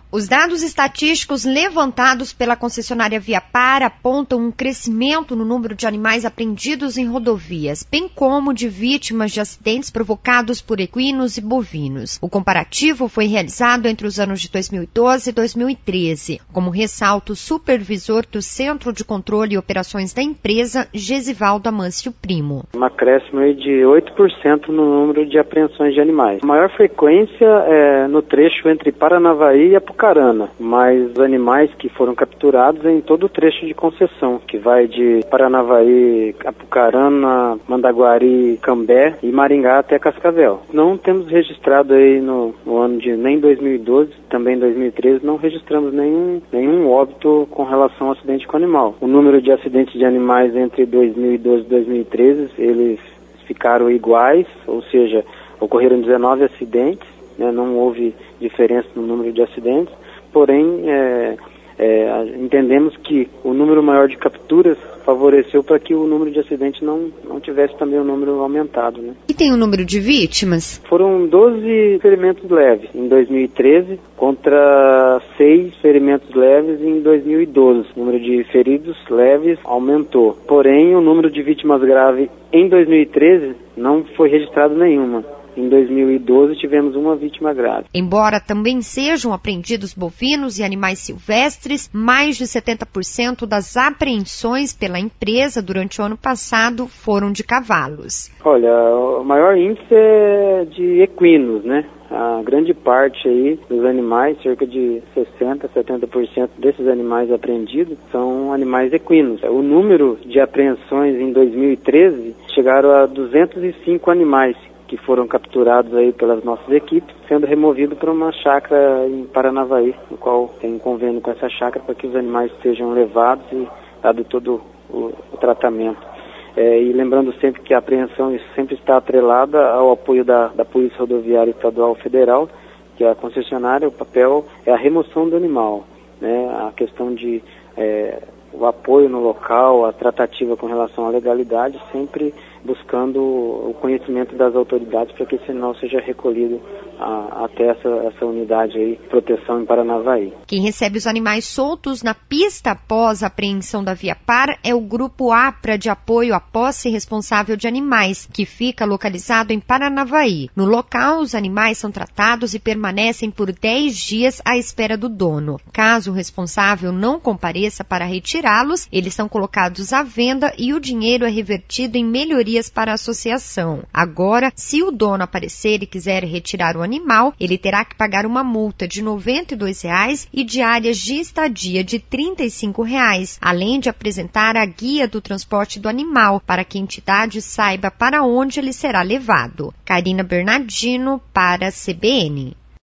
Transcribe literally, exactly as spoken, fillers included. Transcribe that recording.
Os dados estatísticos levantados pela concessionária Viapar apontam um crescimento no número de animais apreendidos em rodovias, bem como de vítimas de acidentes provocados por equinos e bovinos. O comparativo foi realizado entre os anos de dois mil e doze e dois mil e treze, como ressalta o supervisor do Centro de Controle e Operações da empresa, Gesivaldo Amâncio Primo. Um acréscimo aí de oito por cento no número de apreensões de animais. A maior frequência é no trecho entre Paranavaí e Apucarana. Carana, mas os animais que foram capturados em todo o trecho de concessão, que vai de Paranavaí, Apucarana, Mandaguari, Cambé e Maringá até Cascavel. Não temos registrado aí no, no ano de nem dois mil e doze, também dois mil e treze, não registramos nenhum, nenhum óbito com relação ao acidente com animal. O número de acidentes de animais entre dois mil e doze e dois mil e treze, eles ficaram iguais, ou seja, ocorreram dezenove acidentes. Né, não houve diferença no número de acidentes, porém é, é, entendemos que o número maior de capturas favoreceu para que o número de acidentes não, não tivesse também o número aumentado. Né? E tem o número de vítimas? Foram doze ferimentos leves em dois mil e treze contra seis ferimentos leves em dois mil e doze. O número de feridos leves aumentou, porém o número de vítimas graves em dois mil e treze não foi registrado nenhuma. Em dois mil e doze tivemos uma vítima grave. Embora também sejam apreendidos bovinos e animais silvestres, mais de setenta por cento das apreensões pela empresa durante o ano passado foram de cavalos. Olha, o maior índice é de equinos, né? A grande parte aí dos animais, cerca de sessenta, setenta por cento desses animais apreendidos são animais equinos. O número de apreensões em dois mil e treze chegaram a duzentos e cinco animais que foram capturados aí pelas nossas equipes, sendo removido para uma chácara em Paranavaí, no qual tem um convênio com essa chácara para que os animais sejam levados e dado todo o, o tratamento. É, e lembrando sempre que a apreensão sempre está atrelada ao apoio da, da Polícia Rodoviária Estadual Federal, que é a concessionária, o papel é a remoção do animal, né, a questão de é, o apoio no local, a tratativa com relação à legalidade, sempre buscando o conhecimento das autoridades para que esse animal seja recolhido a, até essa, essa unidade aí, de proteção em Paranavaí. Quem recebe os animais soltos na pista após a apreensão da Viapar é o Grupo APRA de Apoio à Posse Responsável de Animais, que fica localizado em Paranavaí. No local, os animais são tratados e permanecem por dez dias à espera do dono. Caso o responsável não compareça para retirá-los, eles são colocados à venda e o dinheiro é revertido em melhorias para a associação. Agora, se o dono aparecer e quiser retirar o animal, ele terá que pagar uma multa de noventa e dois reais e diárias de estadia de trinta e cinco reais, além de apresentar a guia do transporte do animal para que a entidade saiba para onde ele será levado. Karina Bernardino para a C B N.